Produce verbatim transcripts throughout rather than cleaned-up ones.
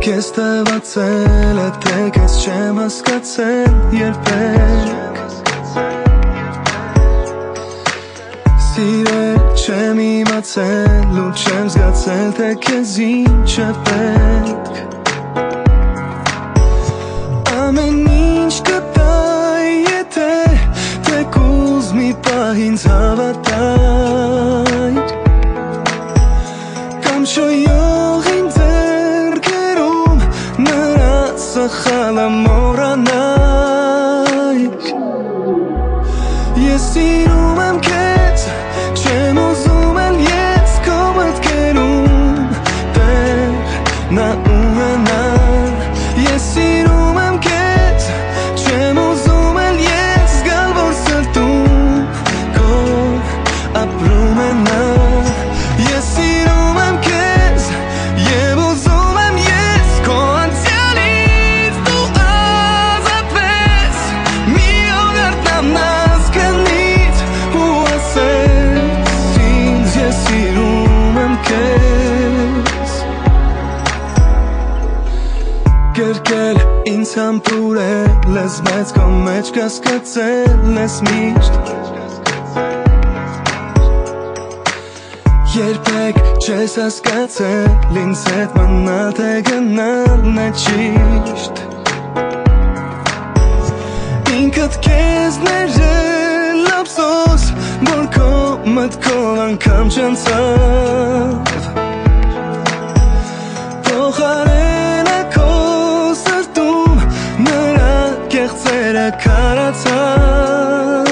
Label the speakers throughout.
Speaker 1: Քեզ տևացել է, թե քեզ չեմ հասկացել երբեք Սիրել չեմ իմացել ու չեմ զգացել, թե քեզ ինչ է պետք Ամեն ինչ կտայի, եթե թեկուզ մի պահ ինձ հավատայր Կամ շոյողին ձեռքերում նրա սխալը մոռանայր Ես սիրում եմ քեզ, չեմ ուզում էլ ես քո մտքերում տեղ նա ունենալ Ես սիրում եմ քեզ, չեմ ուզում էլ ես զգալ, որ սրտում քո ապրում է նա Ես սիրում եմ քեզ և ուզում եմ ես քո անցյալից դու ազատվես Մի օր արտանաս քնից ու ասես ինձ ես սիրում եմ քեզ Կերկել ինձ համբուրել ես մեծ քո մեջ կասկածել ես միշտ Երբեք չես հասկացել ինձ հետ մնալ թե գնալն է ճիշտ Ինքդ քեզ ներել ափսոս որ քո մտքով անգամ չանցավ Փոխարենը քո սրտում նրա կեղծերը քարացավ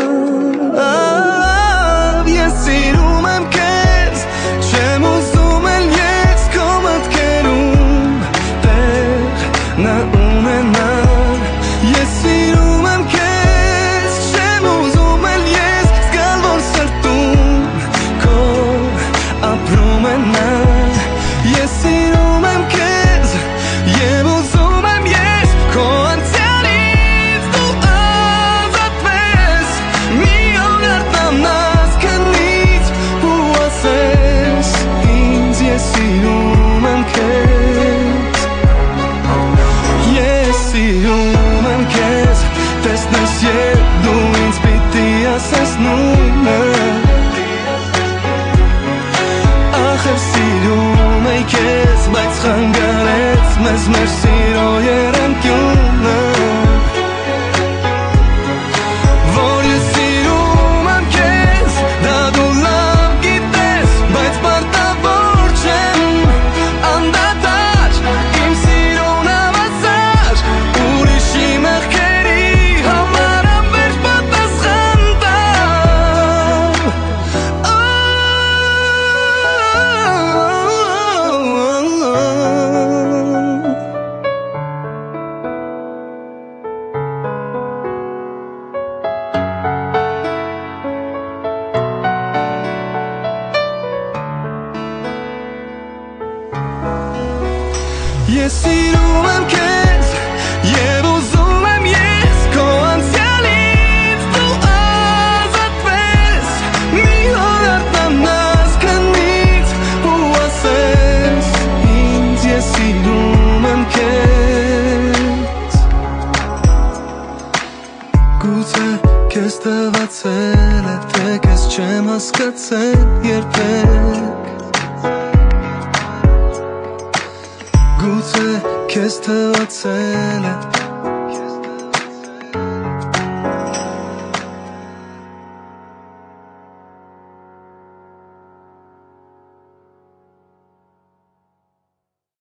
Speaker 1: Ես սիրում եմ քեզ Չեմ ուզում էլ ես քո մտքերում տեղ նա ունենալ Ես սիրում եմ քեզ Չեմ ուզում էլ ես զգալ, որ սրտում քո ապրում է նա Ես սիրում եմ քեզ և ուզում եմ ես քո անցյալից դու ազատվես Մի օր արտանաս քնից ու ասես ինձ ես սիրում եմ քեզ Ես սիրում եմ քեզ տեսնես երբ դու ինձ պիտի ասես նույնը Ախր սիրում էի քեզ բայց խանգարեց մեզ մեր սիրո եռանկյունը Որ ես սիրում եմ քեզ դա դու լավ գիտես բայց պարտավոր չեմ անդադար իմ սիրուն հավասար ուրիշի մեղքերի համար անվերջ պատասխան տալ Ես սիրում եմ քեզ և ուզում եմ ես քո անցյալից դու ազատվես Մի օր արտանաս քնից ու ասես ինձ ես սիրում եմ քեզ Գուցե քեզ տևացել է, թե քեզ չեմ հասկացել երբեք Գուցե քեզ թվացել է